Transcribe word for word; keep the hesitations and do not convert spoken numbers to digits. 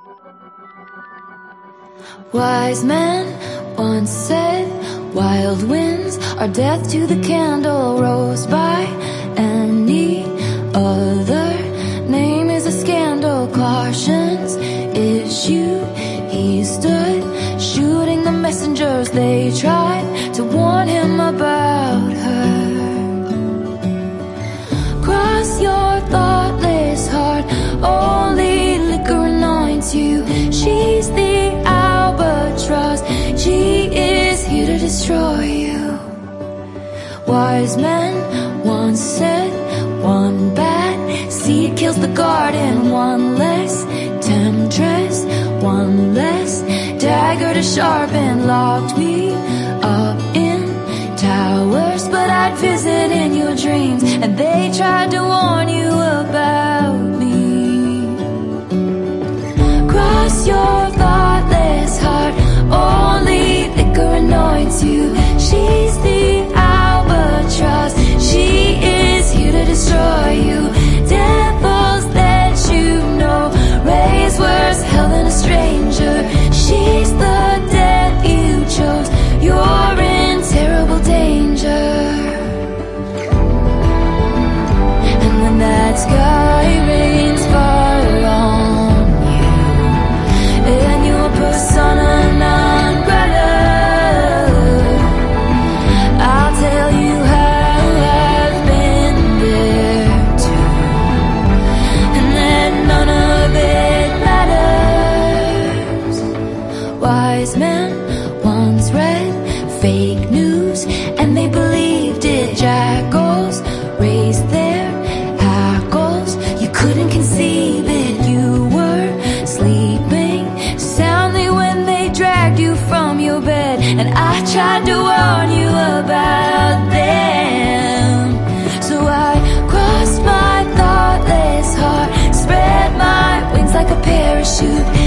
Wise men once said, wild winds are death to the candle. Rose by any other name is a scandal. Cautions issued, he stood shooting the messengers. They tried to warn him about her. Cross your thoughtless heart, only liquor anoints you. She's the albatross, she is here to destroy you. Wise men once said, one bad seed kills the garden. One less temptress, one less dagger to sharpen. Locked me up in towers, but I'd visit in your dreams. And they tried to warn you about me. Cross your thoughtless heart, only liquor anoints you. She's the albatross, she is here to destroy you. Devils that you know raise worse hell than a stranger. She's the death you chose, you're in terrible danger. And when that sky rains fire on you, and your persona non grata, I'll tell you how I've been there too, and that none of it matters. Wise men once read fake news and they believed it. Jackals raised their hackles, you couldn't conceive it. You were sleeping soundly when they dragged you from your bed, and I tried to warn you about them. So I crossed my thoughtless heart, spread my wings like a parachute,